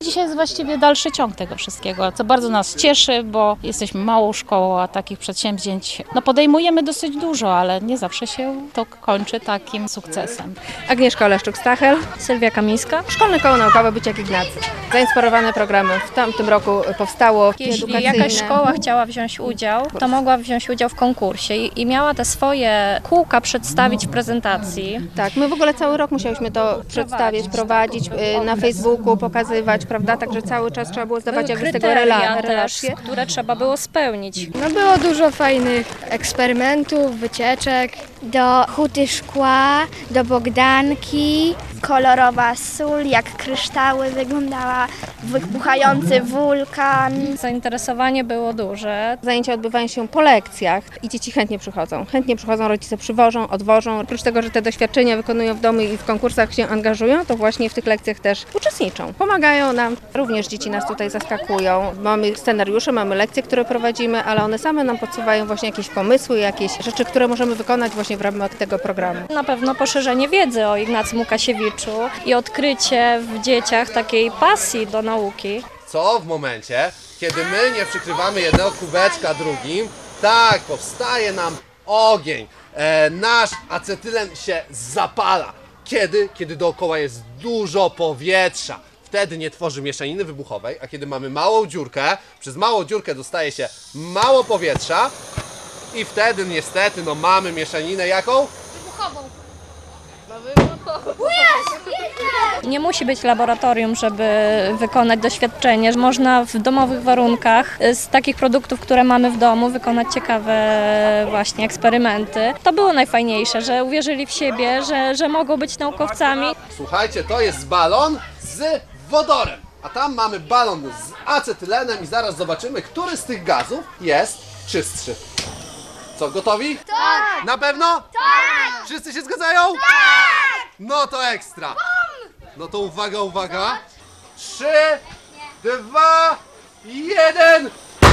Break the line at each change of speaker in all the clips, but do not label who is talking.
dzisiaj jest właściwie dalszy ciąg tego wszystkiego, co bardzo nas cieszy, bo jesteśmy małą szkołą, a takich przedsięwzięć podejmujemy dosyć dużo, ale nie zawsze się to kończy takim sukcesem.
Agnieszka Oleszczuk-Stachel,
Sylwia Kamińska.
Szkolne Koło Naukowe Byciak Ignacy. Zainspirowane programy w tamtym roku powstało.
Jeśli jakaś szkoła chciała wziąć udział, to mogła wziąć udział w konkursie i miała te swoje kółka przedstawić w prezentacji.
Tak, my w ogóle cały rok musiałyśmy to przedstawiać, prowadzić na Facebooku, pokazywać, prawda? Także cały czas trzeba było zdawać jakby z tego relacje.
Które trzeba było spełnić.
No było dużo fajnych eksperymentów, wycieczek.
Do huty szkła, do Bogdanki. Kolorowa sól, jak kryształy wyglądała, wybuchający wulkan.
Zainteresowanie było duże.
Zajęcia odbywają się po lekcjach i dzieci chętnie przychodzą. Chętnie przychodzą, rodzice przywożą, odwożą. Oprócz tego, że te doświadczenia wykonują w domu i w konkursach się angażują, to właśnie w tych lekcjach też uczestniczą. Pomagają nam. Również dzieci nas tutaj zaskakują. Mamy scenariusze, mamy lekcje, które prowadzimy, ale one same nam podsuwają właśnie jakieś pomysły, jakieś rzeczy, które możemy wykonać właśnie w ramach tego programu.
Na pewno poszerzenie wiedzy o Ignacym Łukasiewiczu i odkrycie w dzieciach takiej pasji do nauki.
Co w momencie, kiedy my nie przykrywamy jednego kubeczka drugim, tak, powstaje nam ogień. Nasz acetylen się zapala. Kiedy? Kiedy dookoła jest dużo powietrza. Wtedy nie tworzy mieszaniny wybuchowej, a kiedy mamy małą dziurkę, przez małą dziurkę dostaje się mało powietrza i wtedy niestety mamy mieszaninę jaką?
Nie musi być laboratorium, żeby wykonać doświadczenie. Można w domowych warunkach z takich produktów, które mamy w domu, wykonać ciekawe właśnie eksperymenty. To było najfajniejsze, że uwierzyli w siebie, że mogą być naukowcami.
Słuchajcie, to jest balon z wodorem, a tam mamy balon z acetylenem i zaraz zobaczymy, który z tych gazów jest czystszy. Co, gotowi? Tak! Na pewno? Tak! Wszyscy się zgadzają? Tak! No to ekstra! No to uwaga, uwaga! 3, 2, 1!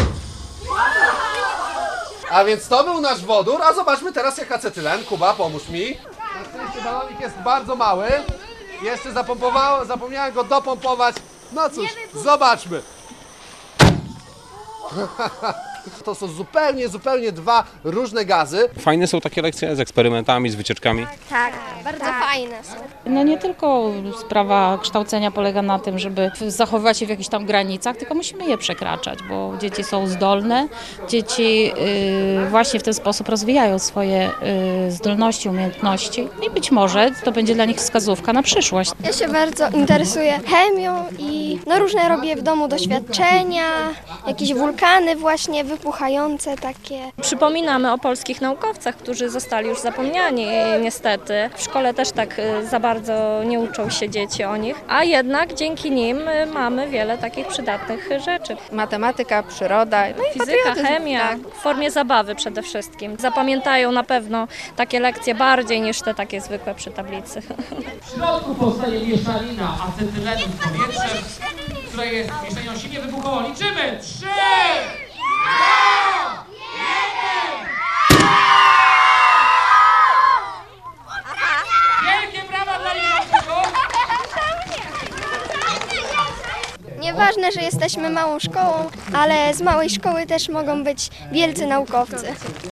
A więc to był nasz wodór, a zobaczmy teraz jak acetylen. Kuba, pomóż mi. Na szczęście balonik jest bardzo mały. Jeszcze zapomniałem go dopompować. No cóż, zobaczmy. To są zupełnie dwa różne gazy.
Fajne są takie lekcje z eksperymentami, z wycieczkami.
Tak, bardzo fajne są.
No nie tylko sprawa kształcenia polega na tym, żeby zachowywać się w jakichś tam granicach, tylko musimy je przekraczać, bo dzieci są zdolne, dzieci właśnie w ten sposób rozwijają swoje zdolności, umiejętności i być może to będzie dla nich wskazówka na przyszłość.
Ja się bardzo interesuję chemią i różne robię w domu doświadczenia, jakieś wulkany właśnie wybuchające takie.
Przypominamy o polskich naukowcach, którzy zostali już zapomniani niestety. W szkole też tak za bardzo nie uczą się dzieci o nich, a jednak dzięki nim mamy wiele takich przydatnych rzeczy.
Matematyka, przyroda, no i
Fizyka,
patriotyzm,
chemia,
tak.
w formie zabawy przede wszystkim. Zapamiętają na pewno takie lekcje bardziej niż te takie zwykłe przy tablicy.
W środku powstaje mieszanina acetylenu z powietrzem, która jest mieszaniną silnie wybuchową. Liczymy! 3, 2, 1! Wielkie brawa dla Ignacego!
Nieważne, że jesteśmy małą szkołą, ale z małej szkoły też mogą być wielcy naukowcy.